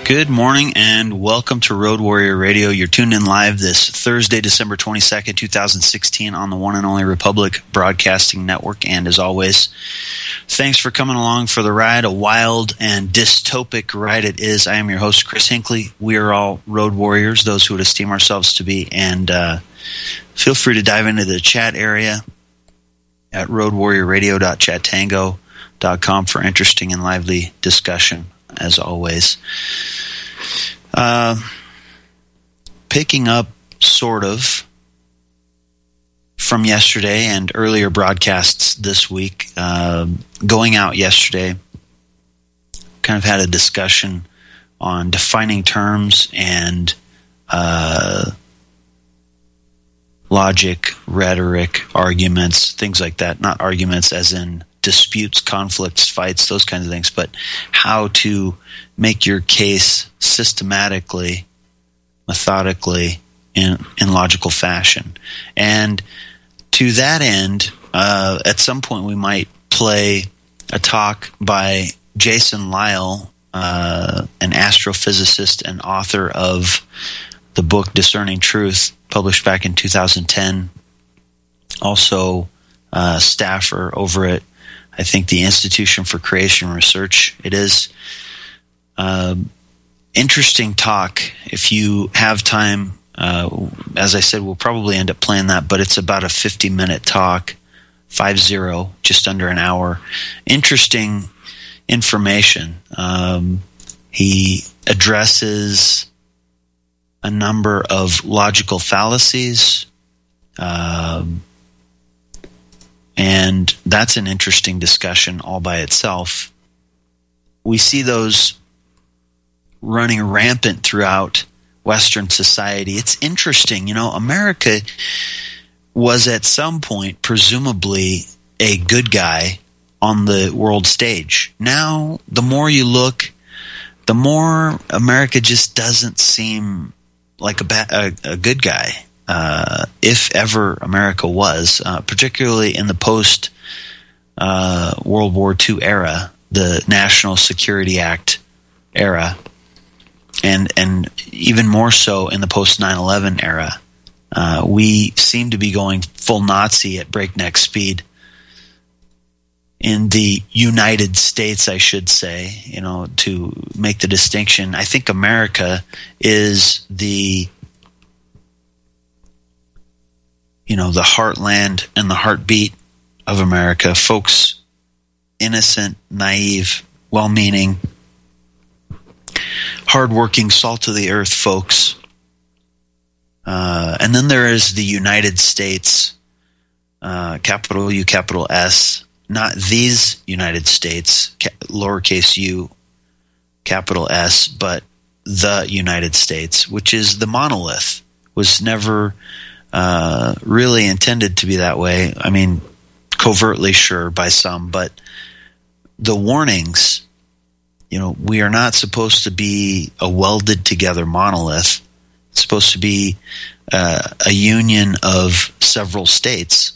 Good morning and welcome to Road Warrior Radio. You're tuned in live this Thursday, December 22nd, 2016 on the one and only Republic Broadcasting Network. And as always, thanks for coming along for the ride. A wild and dystopic ride it is. I am your host, Chris Hinckley. We are all road warriors, those who would esteem ourselves to be. And feel free to dive into the chat area at roadwarriorradio.chattango.com for interesting and lively discussion, as always. Picking up sort of from yesterday and earlier broadcasts this week, going out yesterday, kind of had a discussion on defining terms and logic, rhetoric, arguments, things like that. Not arguments as in disputes, conflicts, fights, those kinds of things, but how to make your case systematically, methodically, in logical fashion. And to that end, at some point we might play a talk by Jason Lisle, an astrophysicist and author of the book Discerning Truth, published back in 2010. Also staffer over at, I think, the Institution for Creation Research. It is interesting talk. If you have time, as I said, we'll probably end up playing that, but it's about a 50-minute talk, 50, just under an hour. Interesting information. He addresses a number of logical fallacies, and that's an interesting discussion all by itself. We see those running rampant throughout Western society. It's interesting, America was at some point presumably a good guy on the world stage. Now, the more you look, the more America just doesn't seem like a good guy. If ever America was, particularly in the post World War II era, the National Security Act era, and even more so in the post 9/11 era, we seem to be going full Nazi at breakneck speed. In the United States, I should say, to make the distinction, I think America is the heartland and the heartbeat of America. Folks, innocent, naive, well-meaning, hardworking, salt-of-the-earth folks. And then there is the United States, capital U, capital S, not these United States, lowercase u, capital S, but the United States, which is the monolith, was never really intended to be that way. I mean, covertly, sure, by some, but the warnings, we are not supposed to be a welded together monolith. It's supposed to be a union of several states.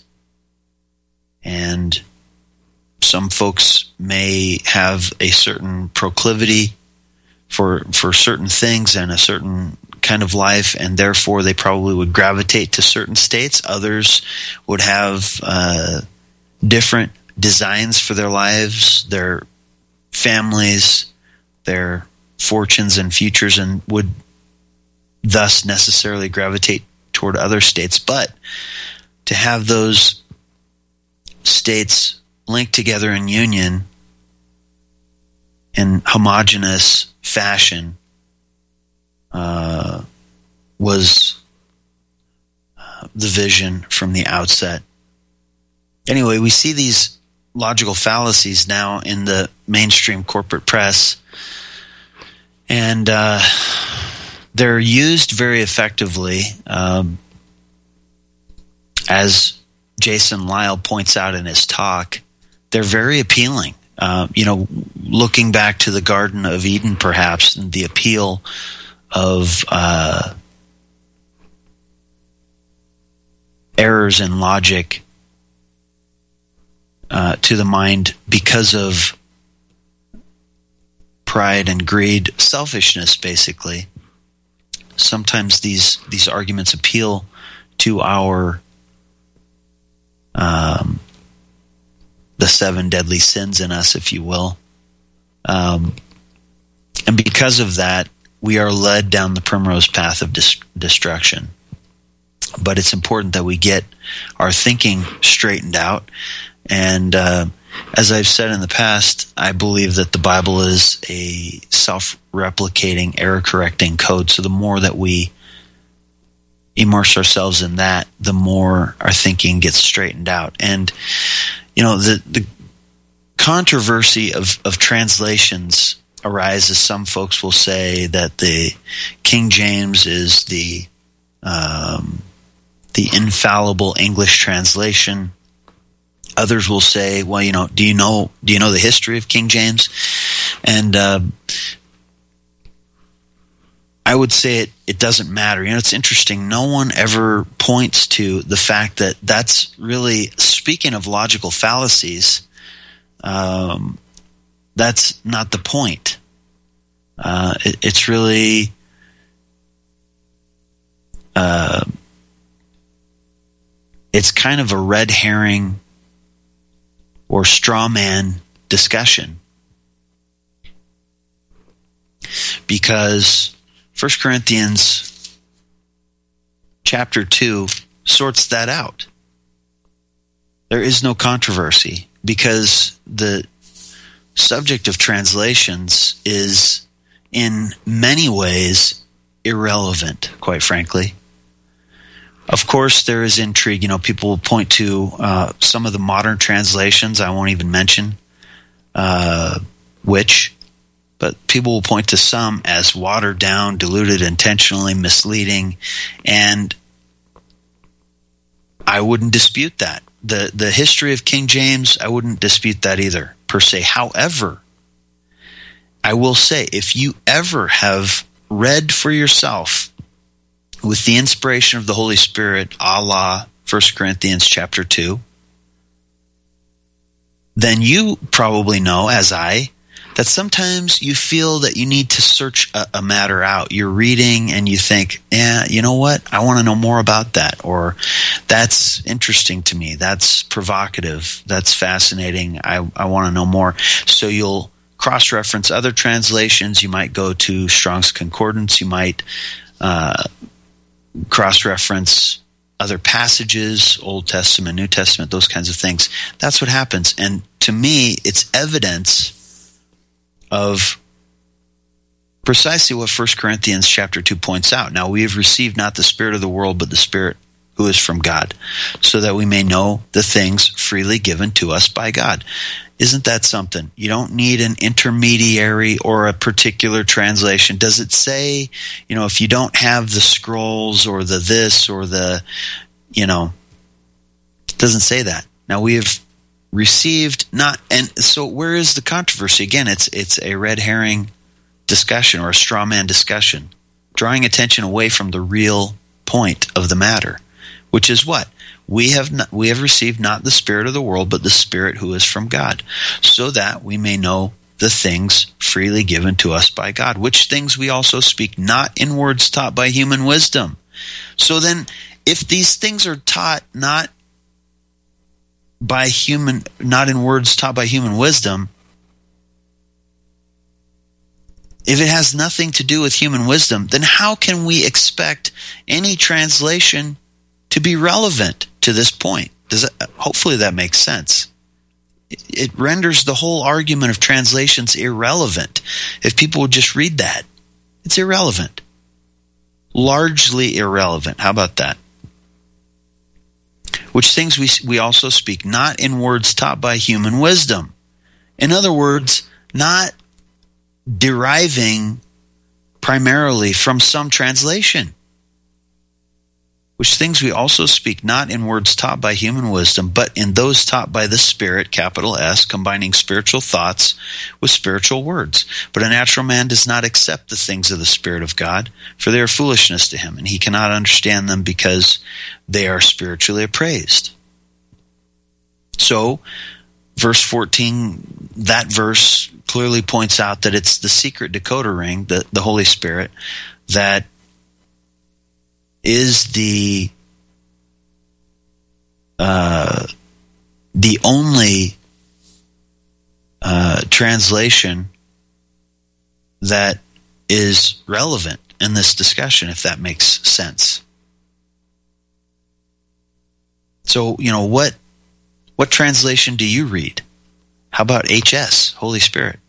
And some folks may have a certain proclivity for certain things and a certain kind of life, and therefore they probably would gravitate to certain states. Others would have different designs for their lives, their families, their fortunes and futures, and would thus necessarily gravitate toward other states. But to have those states linked together in union in homogeneous fashion was the vision from the outset. Anyway, we see these logical fallacies now in the mainstream corporate press, and they're used very effectively, as Jason Lisle points out in his talk. They're very appealing. Looking back to the Garden of Eden, perhaps, and the appeal of errors in logic to the mind because of pride and greed, selfishness, basically. Sometimes these arguments appeal to our the 7 deadly sins in us, if you will. And because of that, we are led down the primrose path of destruction. But it's important that we get our thinking straightened out. And as I've said in the past, I believe that the Bible is a self-replicating, error-correcting code. So the more that we immerse ourselves in that, the more our thinking gets straightened out. And, you know, the controversy of translations arises. Some folks will say that the King James is the infallible English translation. Others will say, well, you know, do you know the history of King James? And I would say it doesn't matter. You know, it's interesting. No one ever points to the fact that that's really, speaking of logical fallacies, that's not the point. It's really it's kind of a red herring or straw man discussion, because 1 Corinthians chapter 2 sorts that out. There is no controversy, because the subject of translations is in many ways irrelevant, quite frankly. Of course, there is intrigue. You know, people will point to some of the modern translations. I won't even mention which, but people will point to some as watered down, diluted, intentionally misleading, and I wouldn't dispute that. The history of King James, I wouldn't dispute that either, per se. However, I will say, if you ever have read for yourself with the inspiration of the Holy Spirit, a la 1 Corinthians chapter 2, then you probably know, as I, that sometimes you feel that you need to search a matter out. You're reading and you think, yeah, you know what? I want to know more about that. Or that's interesting to me. That's provocative. That's fascinating. I want to know more. So you'll cross-reference other translations. You might go to Strong's Concordance. You might cross-reference other passages, Old Testament, New Testament, those kinds of things. That's what happens. And to me, it's evidence of precisely what 1 Corinthians chapter 2 points out. Now, we have received not the spirit of the world, but the Spirit who is from God, so that we may know the things freely given to us by God. Isn't that something? You don't need an intermediary or a particular translation. Does it say, you know, if you don't have the scrolls or the this or the, you know, it doesn't say that. Now, we have received not, and so where is the controversy? Again, it's a red herring discussion or a straw man discussion, drawing attention away from the real point of the matter, which is what? We have received not the spirit of the world, but the Spirit who is from God, so that we may know the things freely given to us by God, which things we also speak not in words taught by human wisdom. So then, if these things are taught not in words taught by human wisdom, if it has nothing to do with human wisdom, then how can we expect any translation to be relevant to this point? Hopefully that makes sense. It renders the whole argument of translations irrelevant. If people would just read that, it's irrelevant. Largely irrelevant. How about that? Which things we also speak not in words taught by human wisdom. In other words, not deriving primarily from some translation. Which things we also speak not in words taught by human wisdom, but in those taught by the Spirit, capital S, combining spiritual thoughts with spiritual words. But a natural man does not accept the things of the Spirit of God, for they are foolishness to him, and he cannot understand them because they are spiritually appraised. So, verse 14, that verse clearly points out that it's the secret decoder ring, the Holy Spirit, that is the only translation that is relevant in this discussion, if that makes sense. So, what translation do you read? How about HS, Holy Spirit?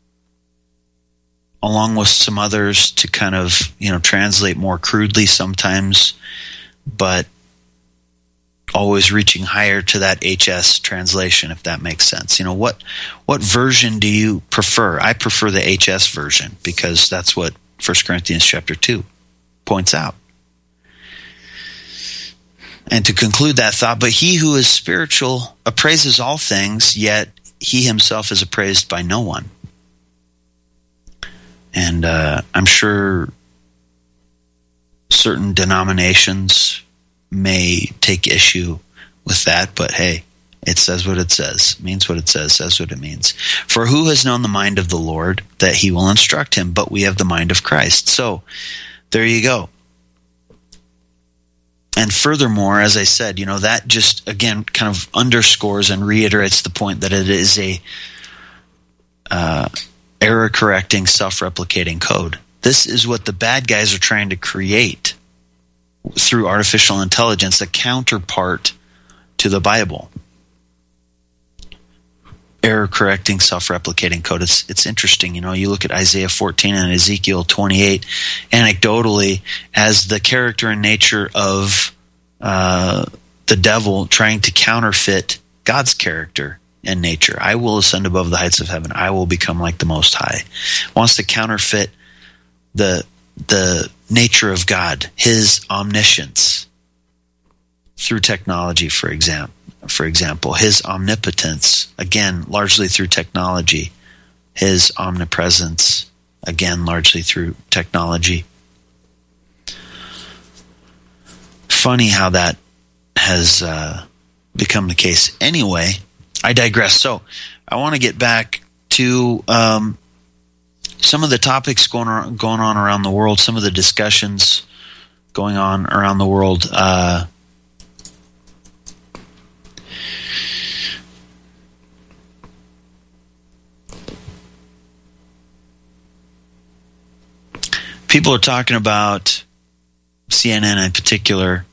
Along with some others to kind of, translate more crudely sometimes, but always reaching higher to that HS translation, if that makes sense. What version do you prefer? I prefer the HS version because that's what 1 Corinthians chapter 2 points out. And to conclude that thought, but he who is spiritual appraises all things, yet he himself is appraised by no one. And I'm sure certain denominations may take issue with that, but hey, it says what it says, means what it says what it means. For who has known the mind of the Lord that he will instruct him? But we have the mind of Christ. So there you go. And furthermore, as I said, that just, again, kind of underscores and reiterates the point that it is a error-correcting, self-replicating code. This is what the bad guys are trying to create through artificial intelligence, a counterpart to the Bible. Error-correcting, self-replicating code. It's interesting. You look at Isaiah 14 and Ezekiel 28 anecdotally as the character and nature of the devil trying to counterfeit God's character and nature. I will ascend above the heights of heaven. I will become like the Most High. Wants to counterfeit the nature of God, his omniscience, through technology, for example, his omnipotence, again, largely through technology, his omnipresence, again, largely through technology. Funny how that has become the case. Anyway, I digress. So I want to get back to some of the topics going on around the world, some of the discussions going on around the world. People are talking about, CNN in particular,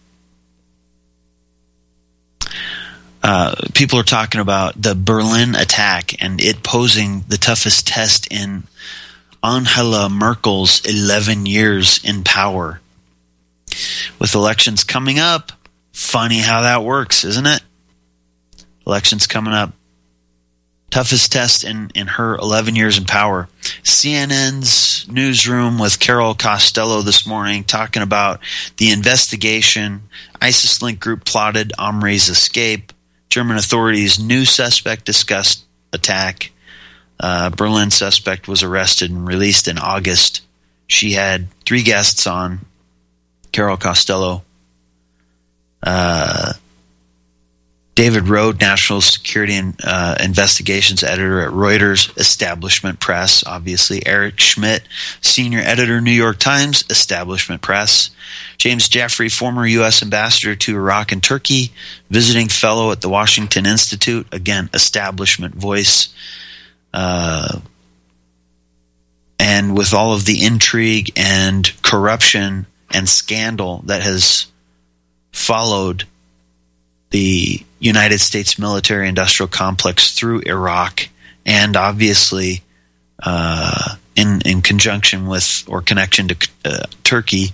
people are talking about the Berlin attack and it posing the toughest test in Angela Merkel's 11 years in power. With elections coming up, funny how that works, isn't it? Elections coming up. Toughest test in her 11 years in power. CNN's newsroom with Carol Costello this morning talking about the investigation. ISIS-linked group plotted Omri's escape. German authorities, new suspect discussed attack. Berlin suspect was arrested and released in August. She had 3 guests on. Carol Costello. David Rode, National Security and Investigations Editor at Reuters, Establishment Press, obviously. Eric Schmidt, Senior Editor, New York Times, Establishment Press. James Jeffrey, former U.S. Ambassador to Iraq and Turkey, Visiting Fellow at the Washington Institute, again, Establishment Voice. And with all of the intrigue and corruption and scandal that has followed the United States military-industrial complex through Iraq, and obviously in conjunction with or connection to Turkey,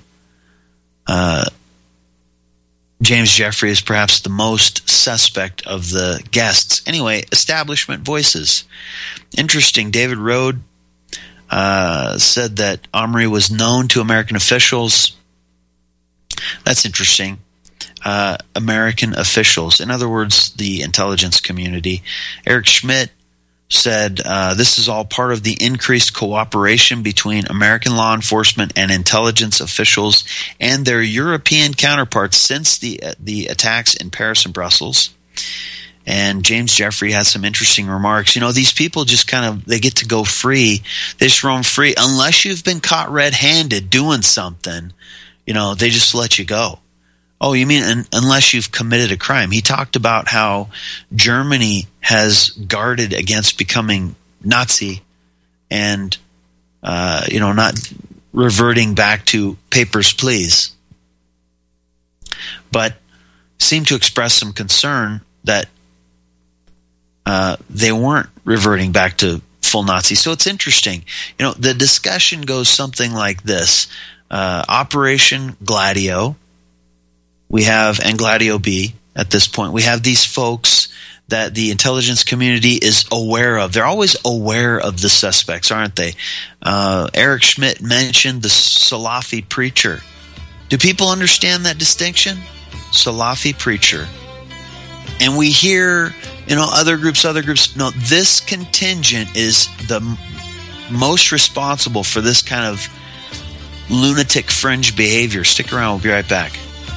James Jeffrey is perhaps the most suspect of the guests. Anyway, establishment voices. Interesting. David Rode said that Omri was known to American officials. That's interesting. American officials, in other words, the intelligence community. Eric Schmidt said this is all part of the increased cooperation between American law enforcement and intelligence officials and their European counterparts since the attacks in Paris and Brussels. And James Jeffrey has some interesting remarks. These people just they get to go free. They just roam free. Unless you've been caught red-handed doing something, they just let you go. Oh, you mean unless you've committed a crime? He talked about how Germany has guarded against becoming Nazi and, not reverting back to papers, please. But seemed to express some concern that they weren't reverting back to full Nazi. So it's interesting. The discussion goes something like this. Operation Gladio. And Gladio B at this point. We have these folks that the intelligence community is aware of. They're always aware of the suspects, aren't they? Eric Schmidt mentioned the Salafi preacher. Do people understand that distinction? Salafi preacher. And we hear, other groups. No, this contingent is the most responsible for this kind of lunatic fringe behavior. Stick around. We'll be right back.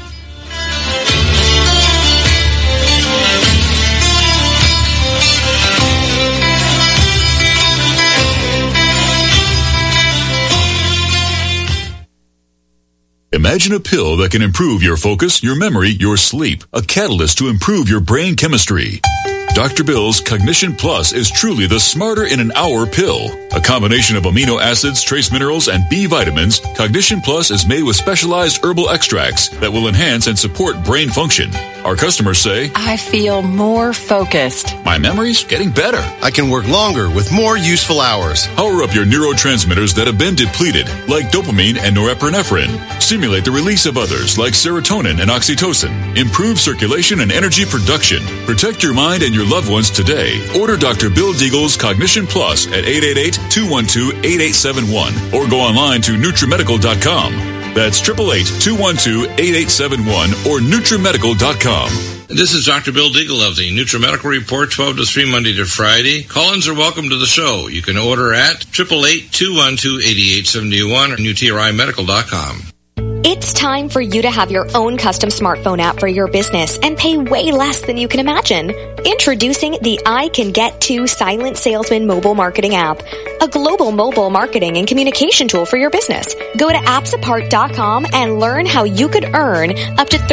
Imagine a pill that can improve your focus, your memory, your sleep. A catalyst to improve your brain chemistry. Dr. Bill's Cognition Plus is truly the smarter in an hour pill. A combination of amino acids, trace minerals, and B vitamins, Cognition Plus is made with specialized herbal extracts that will enhance and support brain function. Our customers say, I feel more focused. My memory's getting better. I can work longer with more useful hours. Power up your neurotransmitters that have been depleted, like dopamine and norepinephrine. Stimulate the release of others, like serotonin and oxytocin. Improve circulation and energy production. Protect your mind and your loved ones today. Order Dr. Bill Deagle's Cognition Plus at 888-212-8871 or go online to NutriMedical.com. That's 888-212-8871 or NutriMedical.com. This is Dr. Bill Deagle of the NutriMedical Report, 12 to 3, Monday to Friday. Call-ins are welcome to the show. You can order at 888-212-8871 or NutriMedical.com. It's time for you to have your own custom smartphone app for your business and pay way less than you can imagine. Introducing the I Can Get To Silent Salesman mobile marketing app, a global mobile marketing and communication tool for your business. Go to appsapart.com and learn how you could earn up to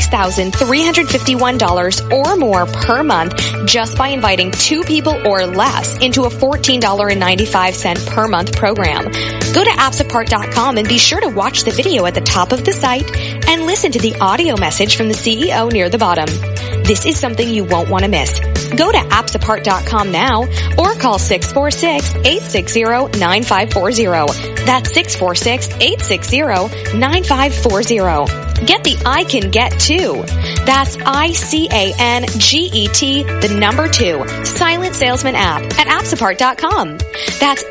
$36,351 or more per month just by inviting 2 people or less into a $14.95 per month program. Go to appsapart.com and be sure to watch the video at the top of the site and listen to the audio message from the CEO near the bottom. This is something you won't want to miss. Go to appsapart.com now or call 646-860-9540. That's 646-860-9540. Get the I Can Get To. That's ICANGET, the number 2, Silent Salesman app at appsapart.com. That's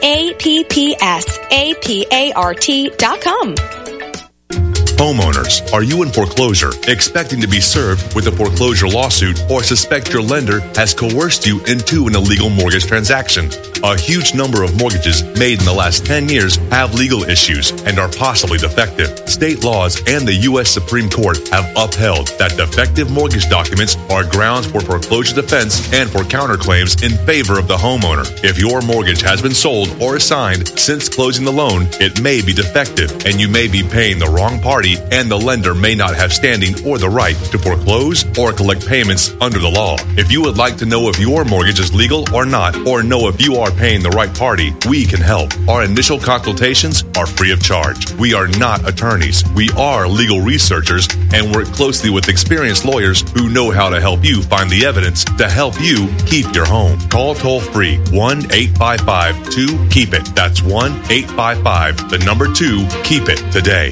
APPSAPART.com. Homeowners, are you in foreclosure, expecting to be served with a foreclosure lawsuit, or suspect your lender has coerced you into an illegal mortgage transaction? A huge number of mortgages made in the last 10 years have legal issues and are possibly defective. State laws and the U.S. Supreme Court have upheld that defective mortgage documents are grounds for foreclosure defense and for counterclaims in favor of the homeowner. If your mortgage has been sold or assigned since closing the loan, it may be defective and you may be paying the wrong party, and the lender may not have standing or the right to foreclose or collect payments under the law. If you would like to know if your mortgage is legal or not, or know if you are paying the right party, we can help. Our initial consultations are free of charge. We are not attorneys. We are legal researchers and work closely with experienced lawyers who know how to help you find the evidence to help you keep your home. Call toll-free 1-855-2-KEEP-IT. That's 1-855-2-KEEP-IT today.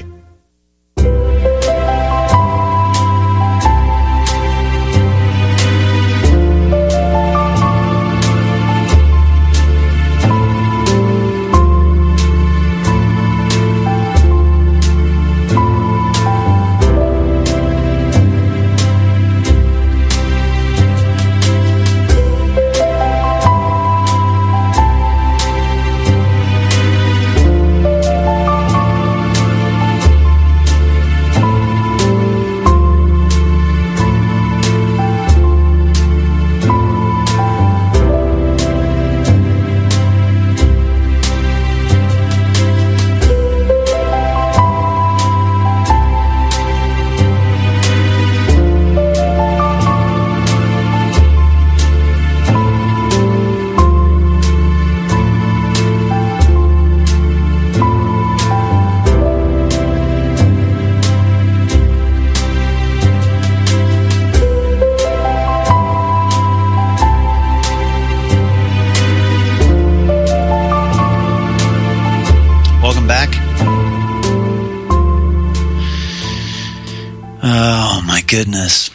Oh, my goodness.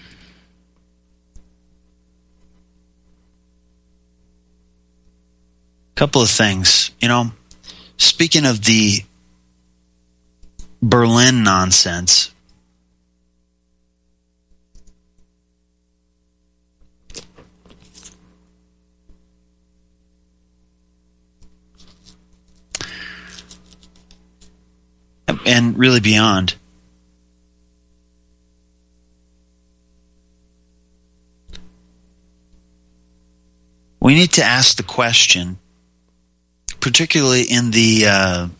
Couple of things. Speaking of the Berlin nonsense, and really beyond, we need to ask the question, particularly in the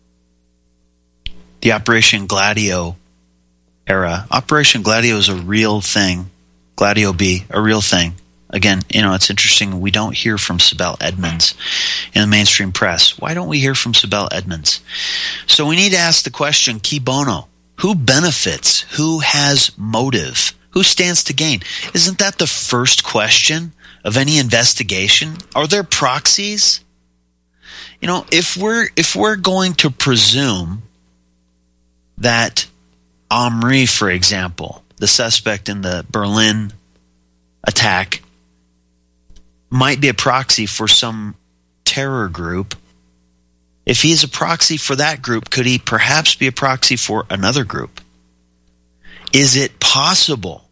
Operation Gladio era. Operation Gladio is a real thing. Gladio B, a real thing. Again, it's interesting. We don't hear from Sibel Edmonds in the mainstream press. Why don't we hear from Sibel Edmonds? So we need to ask the question, qui bono? Who benefits? Who has motive? Who stands to gain? Isn't that the first question of any investigation? Are there proxies? If we're going to presume that Omri, for example, the suspect in the Berlin attack, might be a proxy for some terror group, if he is a proxy for that group, could he perhaps be a proxy for another group? Is it possible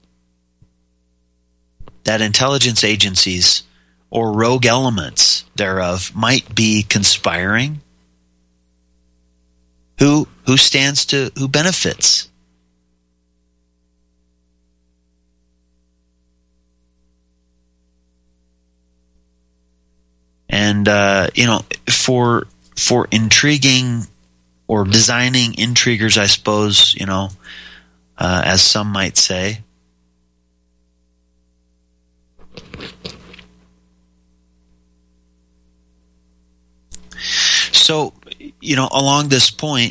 that intelligence agencies or rogue elements thereof might be conspiring? Who benefits? And for intriguing or designing intriguers, I suppose, as some might say, so, along this point,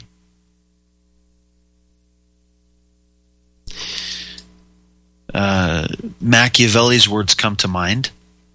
Machiavelli's words come to mind.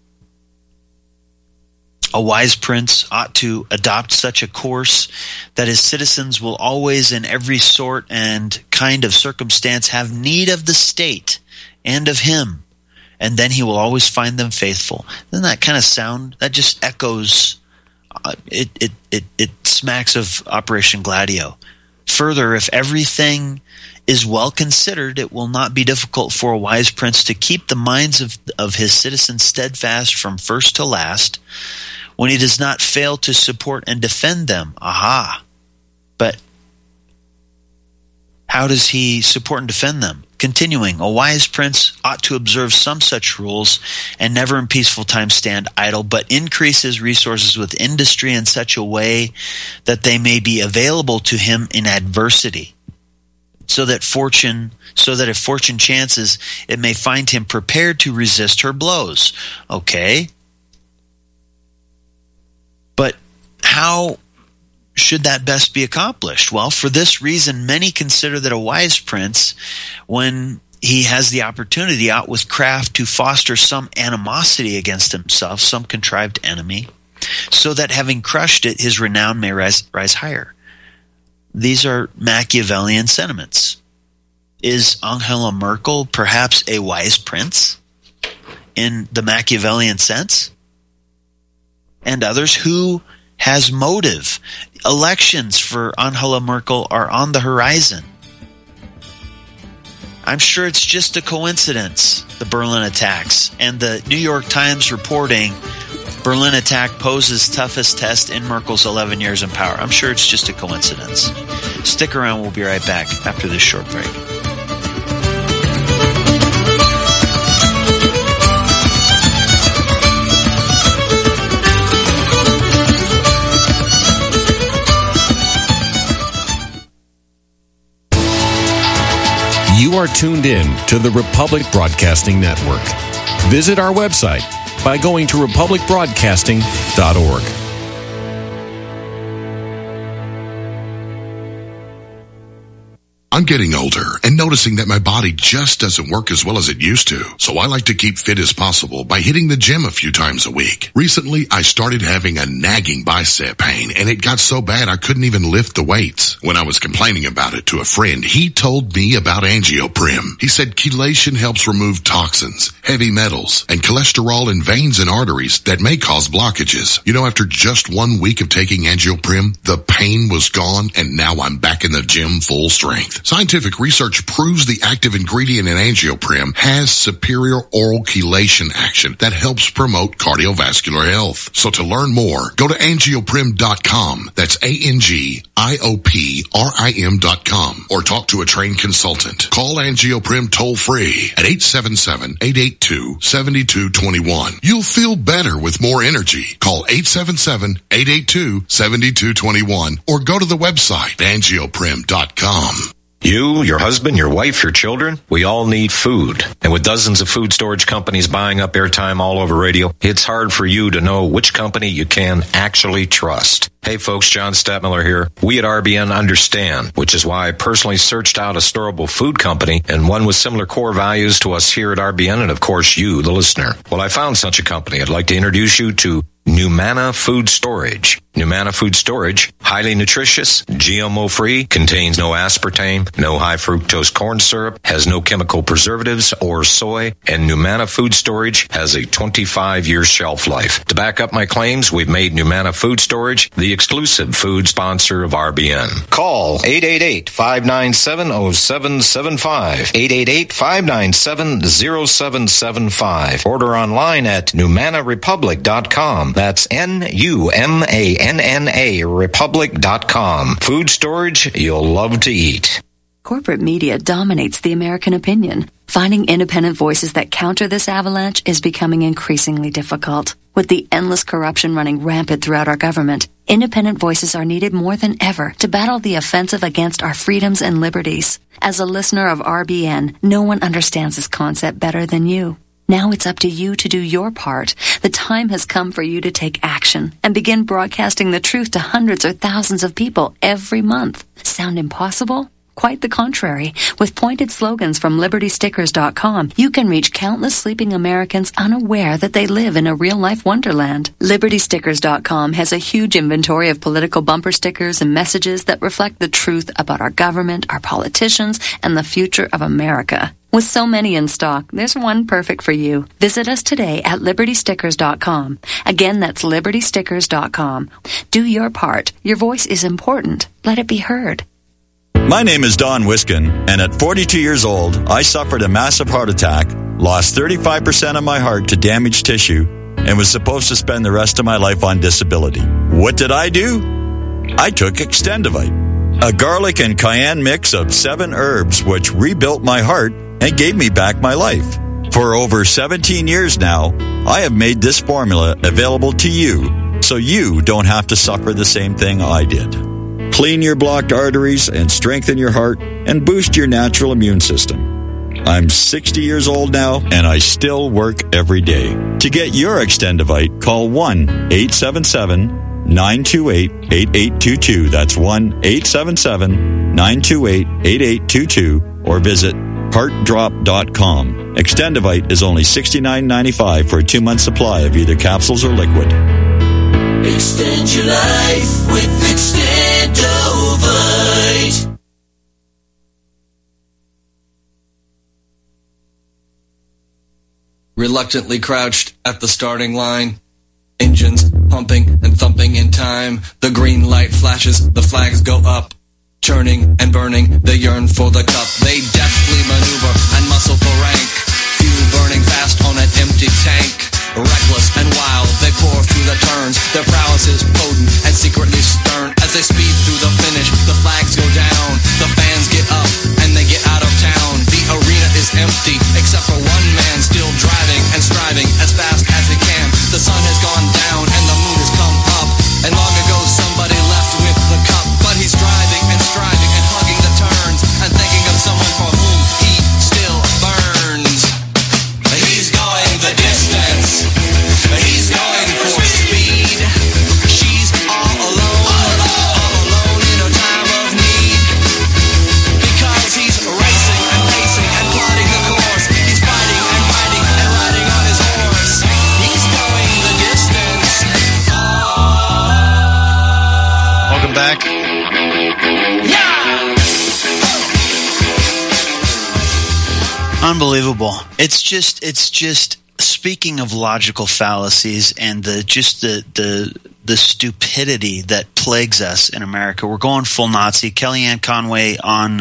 A wise prince ought to adopt such a course that his citizens will always, in every sort and kind of circumstance, have need of the state and of him, and then he will always find them faithful. Doesn't that kind of sound? That just echoes. It smacks of Operation Gladio. Further, if everything is well considered, it will not be difficult for a wise prince to keep the minds of his citizens steadfast from first to last, when he does not fail to support and defend them. Aha! But how does he support and defend them? Continuing, a wise prince ought to observe some such rules and never in peaceful times stand idle, but increase his resources with industry in such a way that they may be available to him in adversity, so that if fortune chances, it may find him prepared to resist her blows. Okay. But how should that best be accomplished? Well, for this reason, many consider that a wise prince, when he has the opportunity, ought with craft to foster some animosity against himself, some contrived enemy, so that having crushed it, his renown may rise higher. These are Machiavellian sentiments. Is Angela Merkel perhaps a wise prince in the Machiavellian sense? And others? Who has motive? Elections for Angela Merkel are on the horizon. I'm sure it's just a coincidence, the Berlin attacks, and the New York Times reporting Berlin attack poses toughest test in Merkel's 11 years in power. I'm sure it's just a coincidence. Stick around, we'll be right back after this short break. You are tuned in to the Republic Broadcasting Network. Visit our website by going to republicbroadcasting.org. I'm getting older and noticing that my body just doesn't work as well as it used to. So I like to keep fit as possible by hitting the gym a few times a week. Recently, I started having a nagging bicep pain, and it got so bad I couldn't even lift the weights. When I was complaining about it to a friend, he told me about Angioprim. He said chelation helps remove toxins, heavy metals, and cholesterol in veins and arteries that may cause blockages. You know, after just 1 week of taking Angioprim, the pain was gone, and now I'm back in the gym full strength. Scientific research proves the active ingredient in Angioprim has superior oral chelation action that helps promote cardiovascular health. So to learn more, go to angioprim.com. That's ANGIOPRIM.com, or talk to a trained consultant. Call Angioprim toll free at 877-882-7221. You'll feel better with more energy. Call 877-882-7221 or go to the website angioprim.com. You, your husband, your wife, your children, we all need food. And with dozens of food storage companies buying up airtime all over radio, it's hard for you to know which company you can actually trust. Hey folks, John Stadtmiller here. We at RBN understand, which is why I personally searched out a storable food company and one with similar core values to us here at RBN and of course you, the listener. Well, I found such a company. I'd like to introduce you to Numana Food Storage. Numana Food Storage, highly nutritious, GMO-free, contains no aspartame, no high fructose corn syrup, has no chemical preservatives or soy, and Numana Food Storage has a 25-year shelf life. To back up my claims, we've made Numana Food Storage the exclusive food sponsor of RBN. Call 888-597-0775, 888-597-0775. Order online at NumanaRepublic.com. That's NUMANNA Republic.com. Food storage you'll love to eat. Corporate media dominates the American opinion. Finding independent voices that counter this avalanche is becoming increasingly difficult. With the endless corruption running rampant throughout our government, independent voices are needed more than ever to battle the offensive against our freedoms and liberties. As a listener of RBN, no one understands this concept better than you. Now it's up to you to do your part. The time has come for you to take action and begin broadcasting the truth to hundreds or thousands of people every month. Sound impossible? Quite the contrary. With pointed slogans from LibertyStickers.com, you can reach countless sleeping Americans unaware that they live in a real-life wonderland. LibertyStickers.com has a huge inventory of political bumper stickers and messages that reflect the truth about our government, our politicians, and the future of America. With so many in stock, there's one perfect for you. Visit us today at LibertyStickers.com. Again, that's LibertyStickers.com. Do your part. Your voice is important. Let it be heard. My name is Don Wiskin, and at 42 years old, I suffered a massive heart attack, lost 35% of my heart to damaged tissue, and was supposed to spend the rest of my life on disability. What did I do? I took Extendivite, a garlic and cayenne mix of 7 herbs which rebuilt my heart and gave me back my life. For over 17 years now, I have made this formula available to you so you don't have to suffer the same thing I did. Clean your blocked arteries and strengthen your heart and boost your natural immune system. I'm 60 years old now and I still work every day. To get your Extendivite, call 1-877-928-8822. That's 1-877-928-8822 or visit heartdrop.com. Extendivite is only $69.95 for a 2-month supply of either capsules or liquid. Extend your life with Extendovite. Reluctantly crouched at the starting line, engines pumping and thumping in time. The green light flashes, the flags go up. Churning and burning, they yearn for the cup. They deftly maneuver and muscle for rank. Fuel burning fast on an empty tank. Reckless and wild, they pour through the turns. Their prowess is potent and secretly stern. As they speed through the finish, the flags go down. The fans get up and they get out of town. The arena is empty, except for one man still driving and striving as fast as he can. The sun has gone down and the moon has come up. And long ago somebody left with the cup. But he's driving and striving and hugging the turns and thinking of someone for whom he Unbelievable. It's just speaking of logical fallacies and the stupidity that plagues us in America. We're going full Nazi. Kellyanne Conway on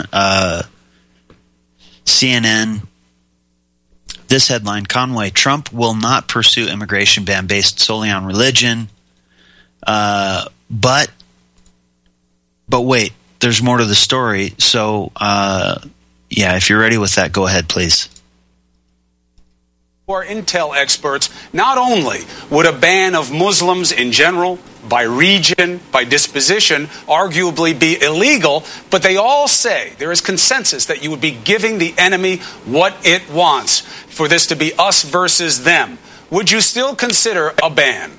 CNN. This headline, Conway, Trump will not pursue immigration ban based solely on religion. But wait, there's more to the story. So, if you're ready with that, go ahead, please. For intel experts, not only would a ban of Muslims in general, by region, by disposition, arguably be illegal, but they all say there is consensus that you would be giving the enemy what it wants, for this to be us versus them. Would you still consider a ban?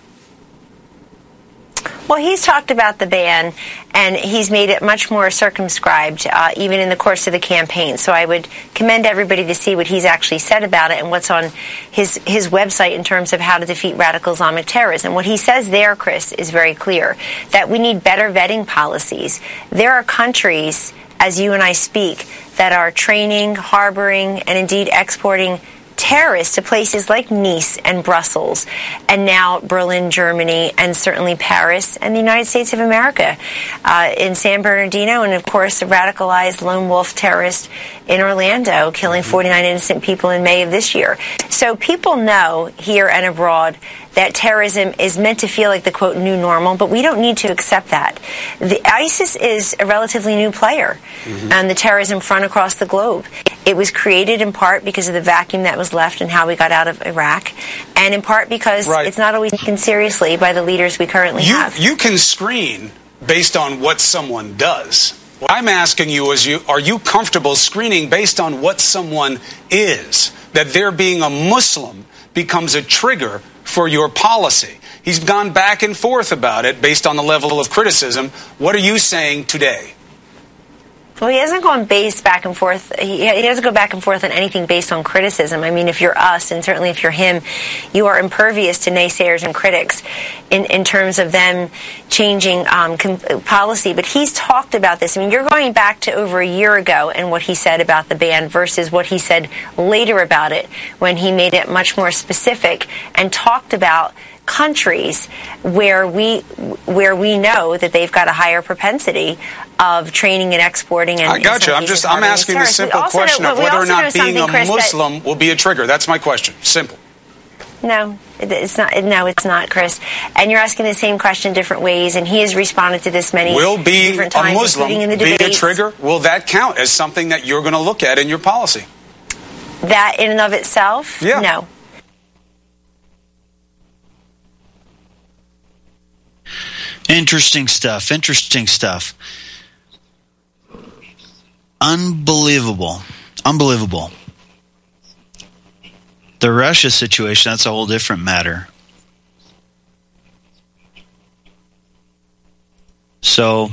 Well, he's talked about the ban, and he's made it much more circumscribed, even in the course of the campaign. So I would commend everybody to see what he's actually said about it and what's on his website in terms of how to defeat radical Islamic terrorism. What he says there, Chris, is very clear, that we need better vetting policies. There are countries, as you and I speak, that are training, harboring, and indeed exporting terrorists to places like Nice and Brussels, and now Berlin, Germany, and certainly Paris and the United States of America, in San Bernardino, and of course a radicalized lone wolf terrorist in Orlando, killing 49 innocent people in May of this year. So people know here and abroad that terrorism is meant to feel like the, quote, new normal, but we don't need to accept that. ISIS is a relatively new player on the terrorism front across the globe. It was created in part because of the vacuum that was left and how we got out of Iraq, and in part because it's not always taken seriously by the leaders we currently have. You can screen based on what someone does. What I'm asking you is, are you comfortable screening based on what someone is? That their being a Muslim becomes a trigger for your policy. He's gone back and forth about it based on the level of criticism. What are you saying today? Well, he hasn't gone back and forth. He doesn't go back and forth on anything based on criticism. I mean, if you're us, and certainly if you're him, you are impervious to naysayers and critics in terms of them changing policy. But he's talked about this. I mean, you're going back to over a year ago and what he said about the ban versus what he said later about it, when he made it much more specific and talked about countries where we know that they've got a higher propensity of training and exporting. And I got you. I'm asking the simple question of whether or not being a Muslim will be a trigger. That's my question. Simple. No, it's not. No, it's not, Chris. And you're asking the same question different ways, and he has responded to this many different times, including in the debates. Will being a Muslim be a trigger? Will that count as something that you're going to look at in your policy? That in and of itself? Yeah. No. Interesting stuff. Unbelievable. The Russia situation, that's a whole different matter. So,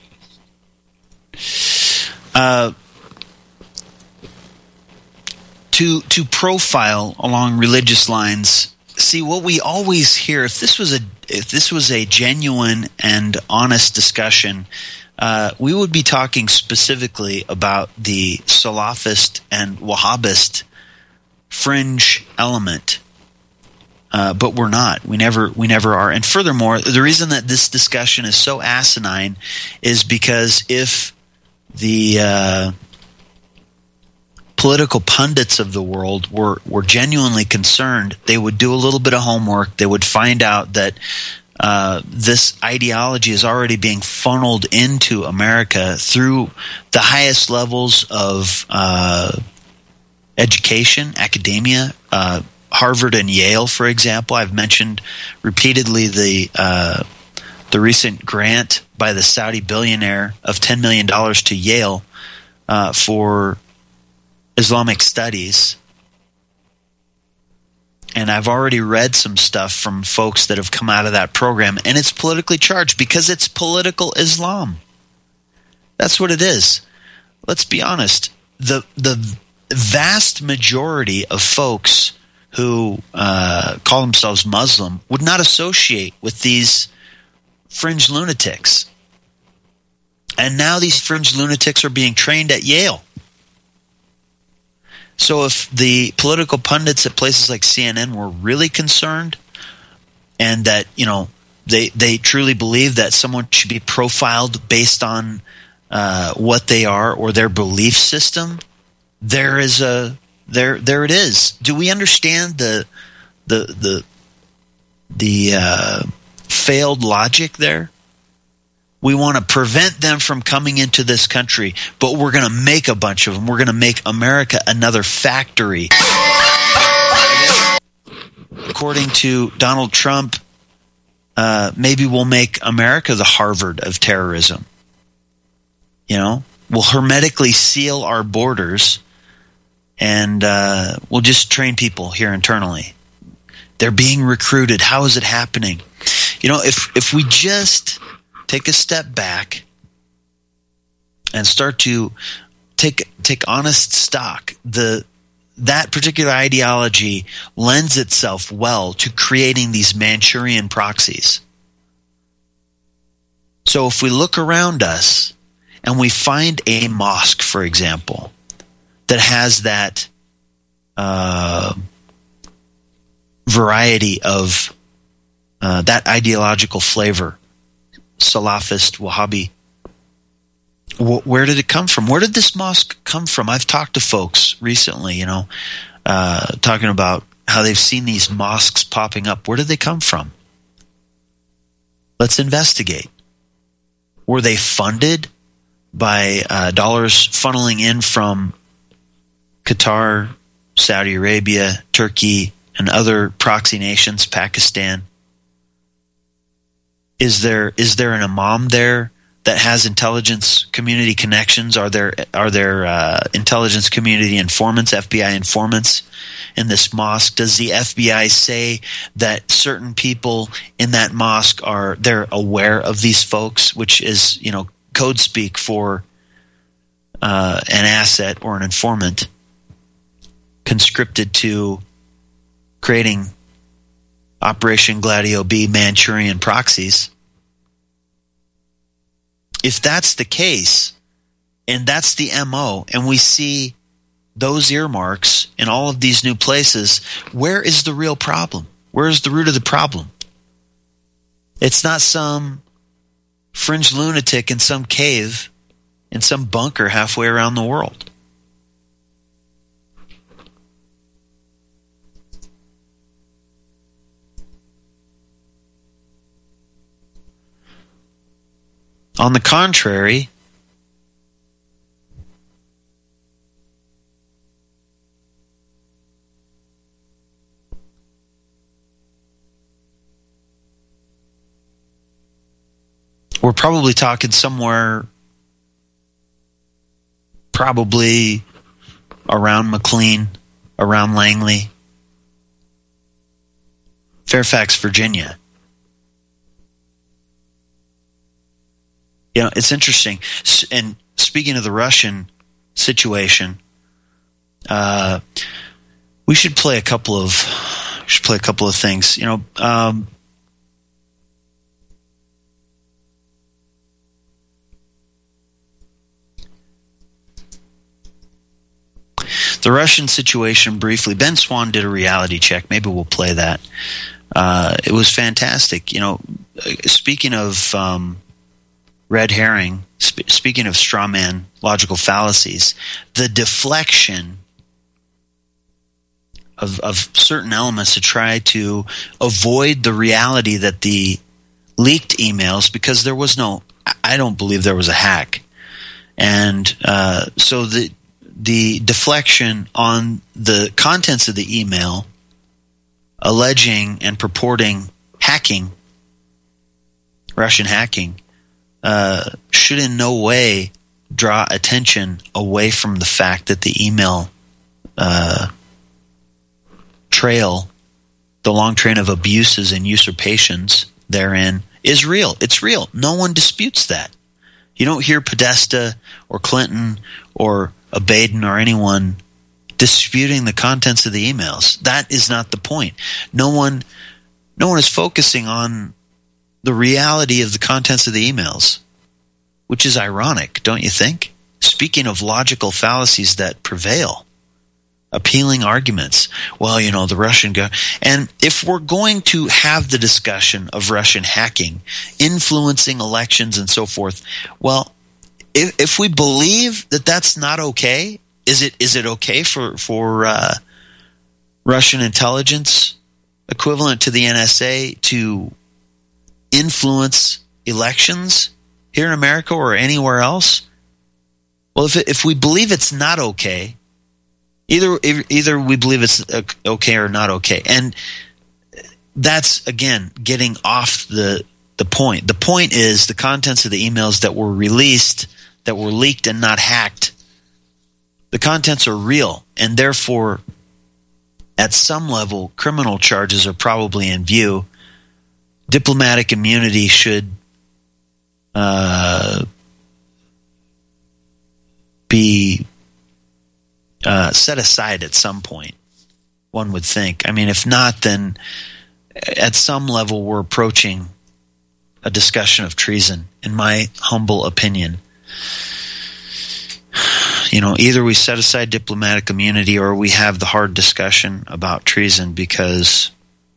to profile along religious lines, see what we always hear. If this was a genuine and honest discussion, we would be talking specifically about the Salafist and Wahhabist fringe element, but we're not. We never are. And furthermore, the reason that this discussion is so asinine is because if the political pundits of the world were genuinely concerned, they would do a little bit of homework. They would find out that this ideology is already being funneled into America through the highest levels of education, academia, Harvard and Yale, for example. I've mentioned repeatedly the recent grant by the Saudi billionaire of $10 million to Yale for Islamic studies. And I've already read some stuff from folks that have come out of that program, and it's politically charged because it's political Islam. That's what it is. Let's be honest. The vast majority of folks who call themselves Muslim would not associate with these fringe lunatics. And now these fringe lunatics are being trained at Yale. So if the political pundits at places like CNN were really concerned, and that, they truly believe that someone should be profiled based on what they are or their belief system, there it is. Do we understand the failed logic there? We want to prevent them from coming into this country, but we're going to make a bunch of them. We're going to make America another factory. According to Donald Trump, maybe we'll make America the Harvard of terrorism. We'll hermetically seal our borders, and we'll just train people here internally. They're being recruited. How is it happening? If we just take a step back and start to take honest stock, that particular ideology lends itself well to creating these Manchurian proxies. So if we look around us and we find a mosque, for example, that has that variety of that ideological flavor, Salafist, Wahhabi, where did it come from? Where did this mosque come from? I've talked to folks recently, talking about how they've seen these mosques popping up. Where did they come from? Let's investigate. Were they funded by dollars funneling in from Qatar, Saudi Arabia, Turkey, and other proxy nations, Pakistan? Is there an imam there that has intelligence community connections? Are there intelligence community informants, FBI informants in this mosque? Does the FBI say that certain people in that mosque they're aware of these folks, which is code speak for an asset or an informant conscripted to creating Operation Gladio B Manchurian proxies? If that's the case, and that's the MO, and we see those earmarks in all of these new places, where is the real problem? Where is the root of the problem? It's not some fringe lunatic in some cave, in some bunker halfway around the world. On the contrary, we're probably talking somewhere probably around McLean, around Langley, Fairfax, Virginia. It's interesting. And speaking of the Russian situation, we should play a couple of things. The Russian situation briefly. Ben Swan did a reality check. Maybe we'll play that. It was fantastic. Speaking of red herring, speaking of straw man logical fallacies, the deflection of certain elements to try to avoid the reality that the leaked emails, because there was I don't believe there was a hack. And so the deflection on the contents of the email alleging and purporting hacking, Russian hacking, should in no way draw attention away from the fact that the email trail, the long train of abuses and usurpations therein, is real. It's real. No one disputes that. You don't hear Podesta or Clinton or Abaden or anyone disputing the contents of the emails. That is not the point. No one is focusing on the reality of the contents of the emails, which is ironic, don't you think? Speaking of logical fallacies that prevail, appealing arguments. Well, the Russian and if we're going to have the discussion of Russian hacking, influencing elections and so forth, well, if we believe that that's not okay, is it okay for Russian intelligence equivalent to the NSA to influence elections here in America or anywhere else? Well, if we believe it's not okay, either we believe it's okay or not okay, and that's again getting off the point. The point is the contents of the emails that were released, that were leaked and not hacked. The contents are real, and therefore, at some level, criminal charges are probably in view. Diplomatic immunity should be set aside at some point, one would think. I mean, if not, then at some level we're approaching a discussion of treason, in my humble opinion. Either we set aside diplomatic immunity or we have the hard discussion about treason, because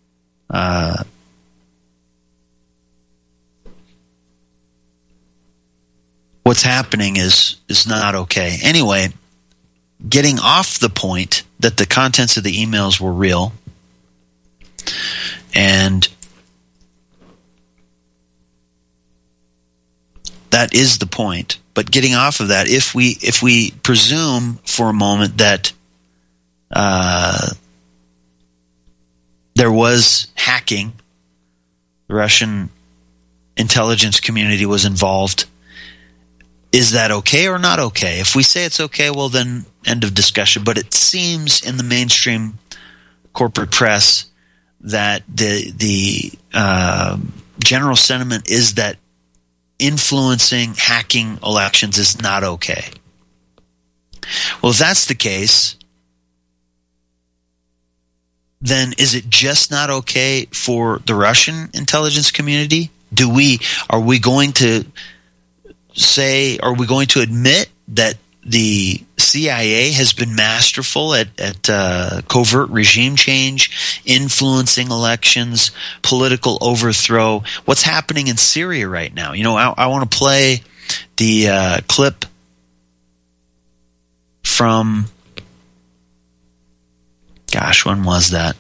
what's happening is not okay. Anyway, getting off the point that the contents of the emails were real, and that is the point. But getting off of that, if we presume for a moment that there was hacking, the Russian intelligence community was involved, is that okay or not okay? If we say it's okay, well then end of discussion. But it seems in the mainstream corporate press that the general sentiment is that influencing, hacking elections is not okay. Well, if that's the case, then is it just not okay for the Russian intelligence community? Are we going to admit that the CIA has been masterful at covert regime change, influencing elections, political overthrow? What's happening in Syria right now? I want to play the clip from, when was that?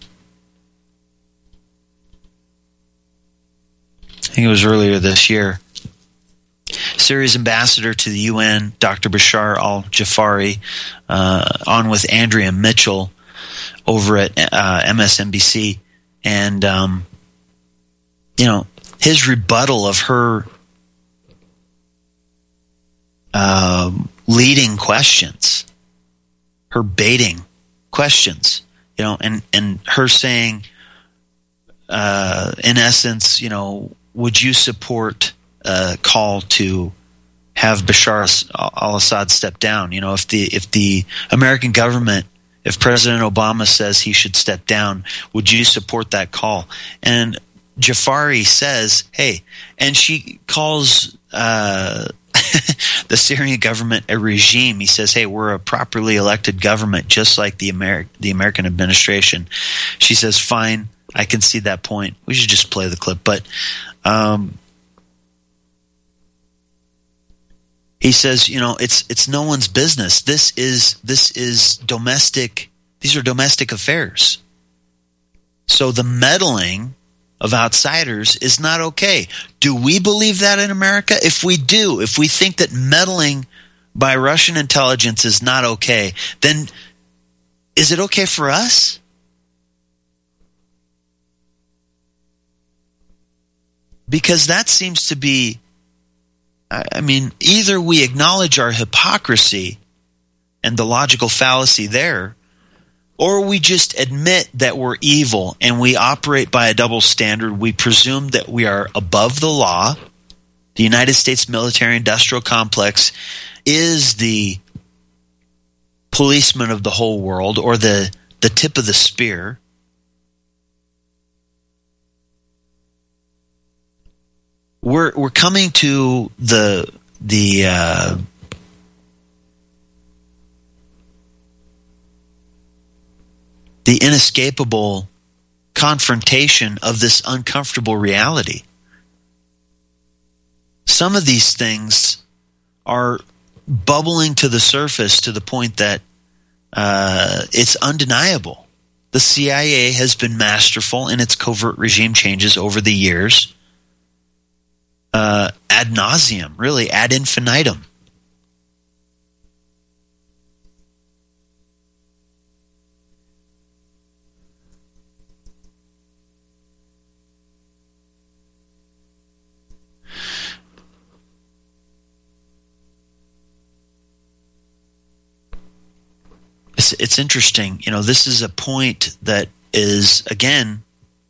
I think it was earlier this year. Syria's ambassador to the UN, Dr. Bashar al-Jafari, on with Andrea Mitchell over at MSNBC, and his rebuttal of her leading questions, her baiting questions, and her saying, in essence, would you support a call to have Bashar al-Assad step down? If the American government, if President Obama says he should step down, would you support that call? And Jafari says, hey, and she calls the Syrian government a regime. He says, hey, we're a properly elected government, just like the American administration. She says, fine, I can see that point. We should just play the clip. But he says, it's no one's business. This is domestic. These are domestic affairs. So the meddling of outsiders is not okay. Do we believe that in America? If we do, if we think that meddling by Russian intelligence is not okay, then is it okay for us? Because that seems to be, either we acknowledge our hypocrisy and the logical fallacy there, or we just admit that we're evil and we operate by a double standard. We presume that we are above the law. The United States military-industrial complex is the policeman of the whole world, or the tip of the spear. We're coming to the the inescapable confrontation of this uncomfortable reality. Some of these things are bubbling to the surface to the point that it's undeniable. The CIA has been masterful in its covert regime changes over the years, ad nauseum, really ad infinitum. It's interesting. You know, this is a point that is, again,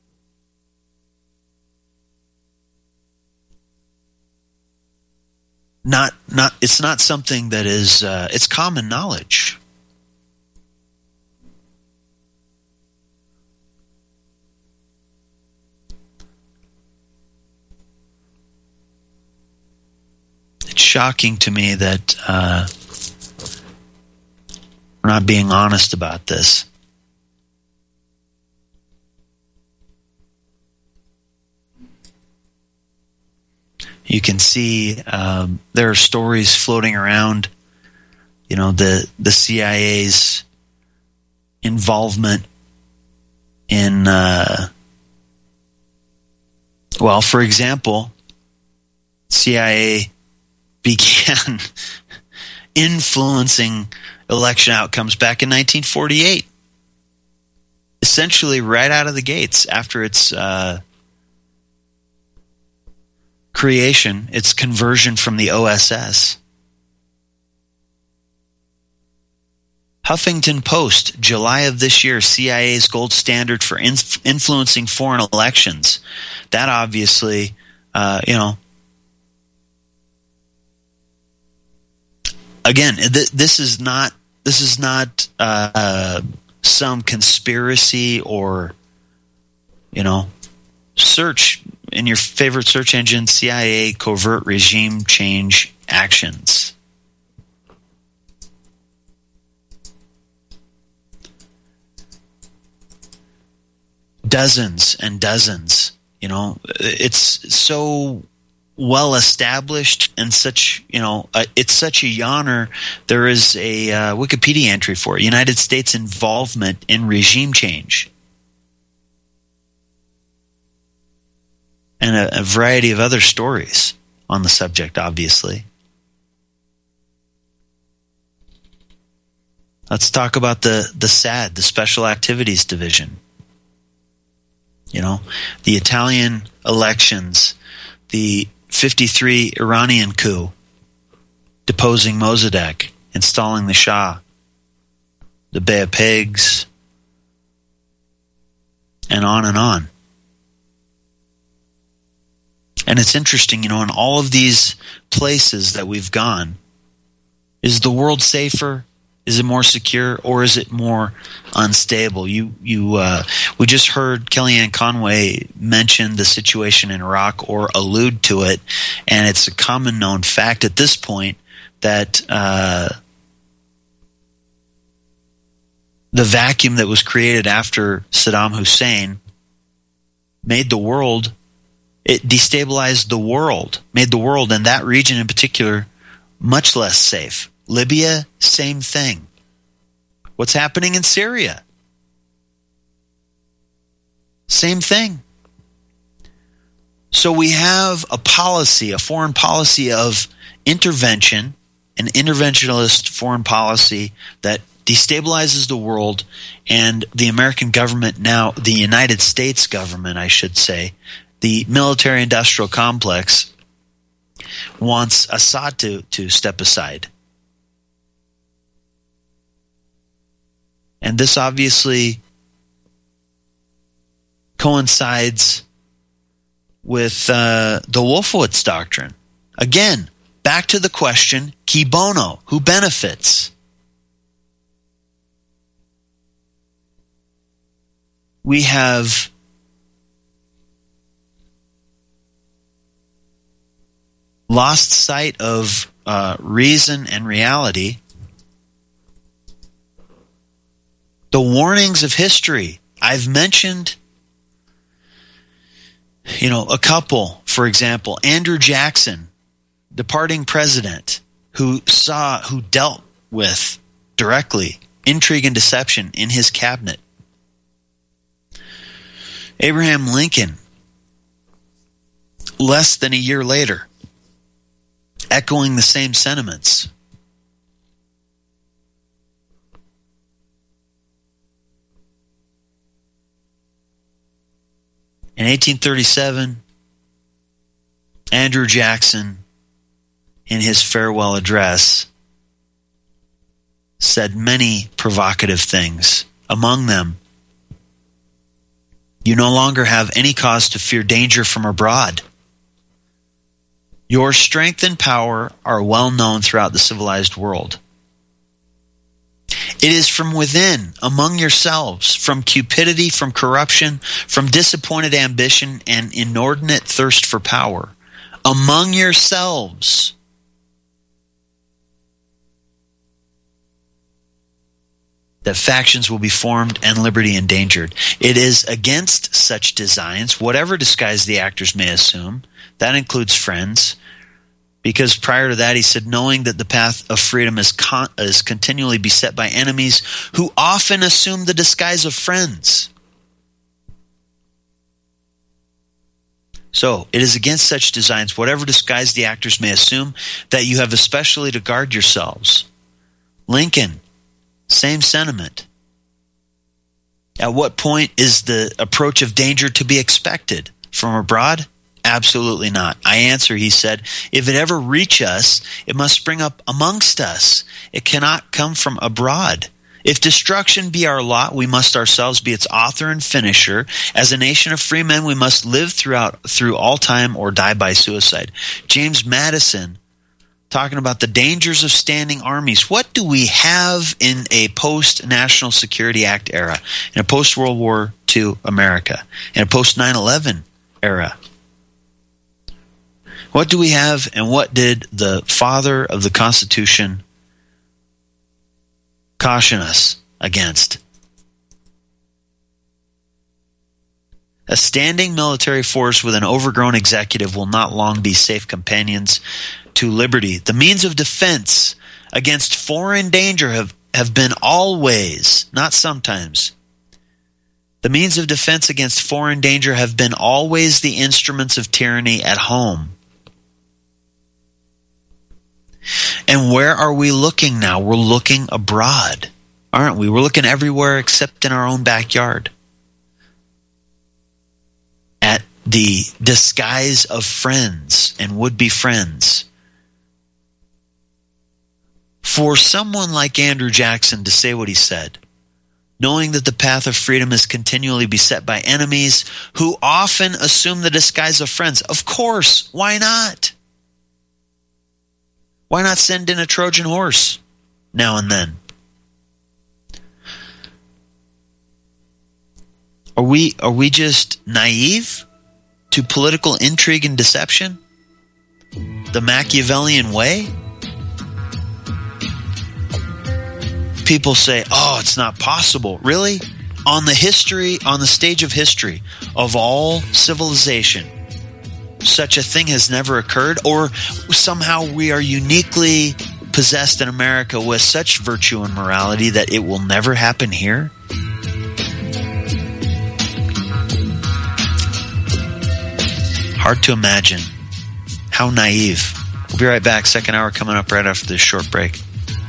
it's not something that is, it's common knowledge. It's shocking to me that, we're not being honest about this. You can see there are stories floating around, you know, the CIA's involvement in, well, for example, CIA began influencing election outcomes back in 1948. Essentially right out of the gates after its creation, its conversion from the OSS. Huffington Post, July of this year, CIA's gold standard for influencing foreign elections. That obviously, you know, again, this is not some conspiracy or, you know, search in your favorite search engine, CIA covert regime change actions. Dozens and dozens, you know, it's so well established and such, you know, it's such a yawner. There is a Wikipedia entry for it, United States involvement in regime change. And a variety of other stories on the subject, obviously. Let's talk about the SAD, the Special Activities Division. You know, the Italian elections, the 53 Iranian coup, deposing Mossadegh, installing the Shah, the Bay of Pigs, and on and on. And it's interesting, you know, in all of these places that we've gone, is the world safer? Is it more secure, or is it more unstable? We just heard Kellyanne Conway mention the situation in Iraq or allude to it, and it's a common known fact at this point that the vacuum that was created after Saddam Hussein made the world, it destabilized the world, made the world and that region in particular much less safe. Libya, same thing. What's happening in Syria? Same thing. So we have a policy, a foreign policy of intervention, an interventionist foreign policy that destabilizes the world, and the American government now, the United States government, I should say, the military-industrial complex wants Assad to step aside. And this obviously coincides with the Wolfowitz doctrine. Again, back to the question, qui bono, who benefits? We have lost sight of reason and reality. The warnings of history. I've mentioned, a couple, for example, Andrew Jackson, departing president, who dealt with directly intrigue and deception in his cabinet. Abraham Lincoln, less than a year later, echoing the same sentiments. In 1837, Andrew Jackson, in his farewell address, said many provocative things. Among them, you no longer have any cause to fear danger from abroad. Your strength and power are well known throughout the civilized world. It is from within, among yourselves, from cupidity, from corruption, from disappointed ambition and inordinate thirst for power. Among yourselves. That factions will be formed and liberty endangered. It is against such designs, whatever disguise the actors may assume, that includes friends, because prior to that he said, knowing that the path of freedom is continually beset by enemies who often assume the disguise of friends. So, it is against such designs, whatever disguise the actors may assume, that you have especially to guard yourselves. Lincoln, same sentiment. At what point is the approach of danger to be expected? From abroad? Absolutely not. I answer, he said, if it ever reach us, it must spring up amongst us. It cannot come from abroad. If destruction be our lot, we must ourselves be its author and finisher. As a nation of free men, we must live through all time or die by suicide. James Madison, talking about the dangers of standing armies. What do we have in a post-National Security Act era, in a post-World War II America, in a post-9/11 era? What do we have, and what did the father of the Constitution caution us against? A standing military force with an overgrown executive will not long be safe companions to liberty. The means of defense against foreign danger have been always, not sometimes. The means of defense against foreign danger have been always the instruments of tyranny at home. And where are we looking now? We're looking abroad, aren't we? We're looking everywhere except in our own backyard. At the disguise of friends and would-be friends. For someone like Andrew Jackson to say what he said, knowing that the path of freedom is continually beset by enemies who often assume the disguise of friends, of course, why not? Why not send in a Trojan horse now and then? Are we just naive to political intrigue and deception? The Machiavellian way? People say, oh, it's not possible. Really? On the stage of history of all civilization, such a thing has never occurred? Or somehow we are uniquely possessed in America with such virtue and morality that it will never happen here? Hard to imagine. How naive. We'll be right back. Second hour coming up right after this short break.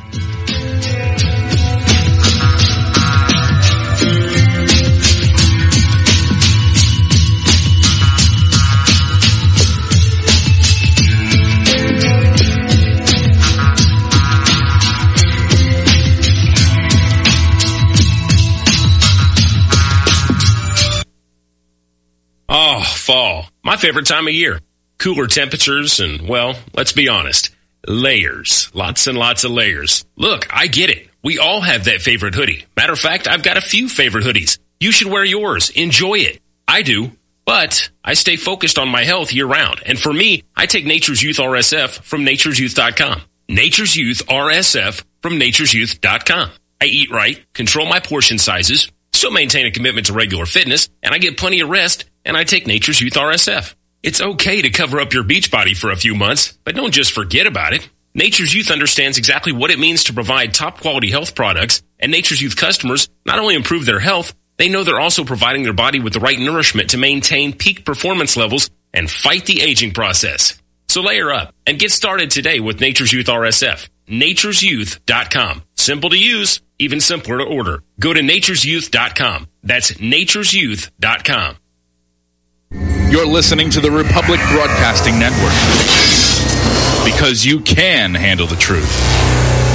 Oh, fall. My favorite time of year. Cooler temperatures and, well, let's be honest, layers. Lots and lots of layers. Look, I get it. We all have that favorite hoodie. Matter of fact, I've got a few favorite hoodies. You should wear yours. Enjoy it. I do. But I stay focused on my health year-round. And for me, I take Nature's Youth RSF from nature'syouth.com. Nature's Youth RSF from nature'syouth.com. I eat right, control my portion sizes, still maintain a commitment to regular fitness, and I get plenty of rest, and I take Nature's Youth RSF. It's okay to cover up your beach body for a few months, but don't just forget about it. Nature's Youth understands exactly what it means to provide top quality health products, and Nature's Youth customers not only improve their health, they know they're also providing their body with the right nourishment to maintain peak performance levels and fight the aging process. So layer up and get started today with Nature's Youth RSF. naturesyouth.com. Simple to use, even simpler to order. Go to naturesyouth.com. That's naturesyouth.com. You're listening to the Republic Broadcasting Network, because you can handle the truth.